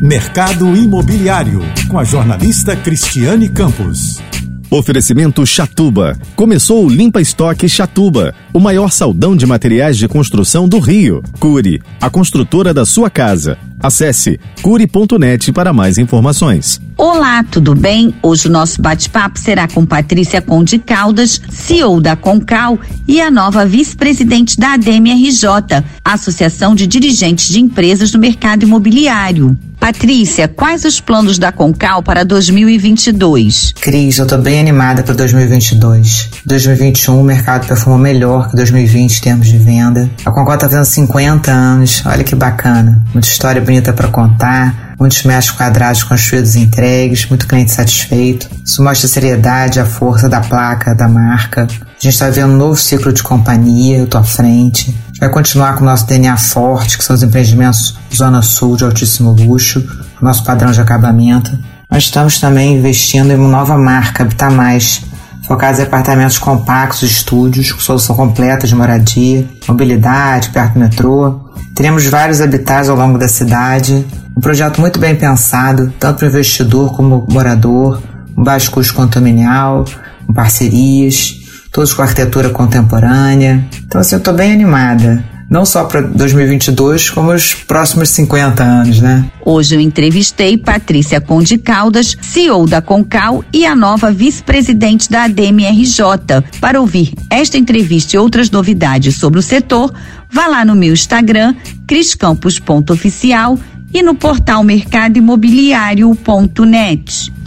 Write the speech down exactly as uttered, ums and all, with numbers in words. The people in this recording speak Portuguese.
Mercado Imobiliário, com a jornalista Cristiane Campos. Oferecimento Chatuba. Começou o Limpa Estoque Chatuba, o maior saldão de materiais de construção do Rio. Cury, a construtora da sua casa. Acesse cury ponto net para mais informações. Olá, tudo bem? Hoje o nosso bate-papo será com Patrícia Conde Caldas, C E O da Concal e a nova vice-presidente da A D M R J, Associação de Dirigentes de Empresas do Mercado Imobiliário. Patrícia, quais os planos da Concal para dois mil e vinte e dois? Cris, eu tô bem animada para dois mil e vinte e dois. dois mil e vinte e um o mercado performou melhor que dois mil e vinte em termos de venda. A Concal tá fazendo cinquenta anos, olha que bacana. Muita história bonita para contar, muitos metros quadrados construídos e entregues, muito cliente satisfeito. Isso mostra a seriedade, a força da placa, da marca. A gente está vendo um novo ciclo de companhia, eu tô à frente. A gente vai continuar com o nosso D N A forte, que são os empreendimentos Zona Sul de altíssimo luxo, o nosso padrão de acabamento. Nós estamos também investindo em uma nova marca, Habitar Mais, focada em apartamentos compactos, estúdios, com solução completa de moradia, mobilidade, perto do metrô. Teremos vários habitats ao longo da cidade, um projeto muito bem pensado, tanto para o investidor como o morador, um baixo custo condominial, com parcerias, todos com arquitetura contemporânea. Então, assim, eu estou bem animada. Não só para dois mil e vinte e dois, como os próximos cinquenta anos, né? Hoje eu entrevistei Patrícia Conde Caldas, C E O da Concal e a nova vice-presidente da A D M R J. Para ouvir esta entrevista e outras novidades sobre o setor, vá lá no meu Instagram, criscampos ponto oficial, e no portal mercado imobiliário ponto net.